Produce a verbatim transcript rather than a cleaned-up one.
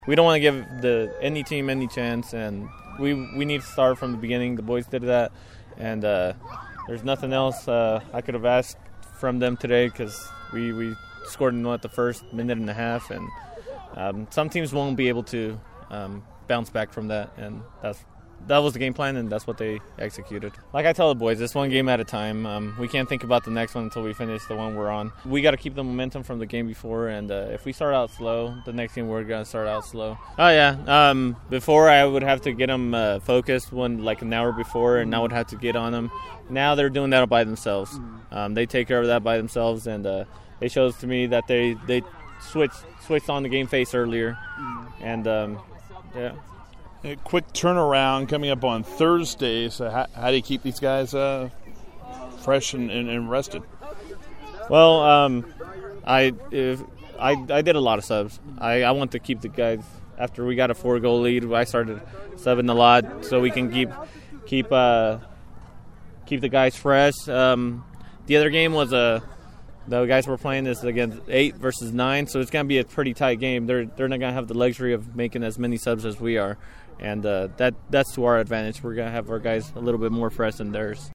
We don't want to give the any team any chance, and we we need to start from the beginning. The boys did that, and uh, there's nothing else uh, I could have asked from them today because we, we scored in what, the first minute and a half, and um, some teams won't be able to um, bounce back from that, and that's that was the game plan, and that's what they executed. Like I tell the boys, it's one game at a time. Um, we can't think about the next one until we finish the one we're on. We got to keep the momentum from the game before, and uh, if we start out slow, the next game we're going to start out slow. Oh, yeah. Um, before, I would have to get them uh, focused one like an hour before, and I would have to get on them. Now they're doing that by themselves. Um, they take care of that by themselves, and uh, it shows to me that they, they switched, switched on the game face earlier. And, um, yeah. A quick turnaround coming up on Thursday. So how, how do you keep these guys uh, fresh and, and, and rested? Well, um, I, if, I I did a lot of subs. I, I want to keep the guys. After we got a four-goal lead, I started subbing a lot so we can keep keep uh, keep the guys fresh. Um, the other game was a. The guys we're playing is against eight versus nine, so it's going to be a pretty tight game. They're they're not going to have the luxury of making as many subs as we are, and uh, that that's to our advantage. We're going to have our guys a little bit more fresh than theirs.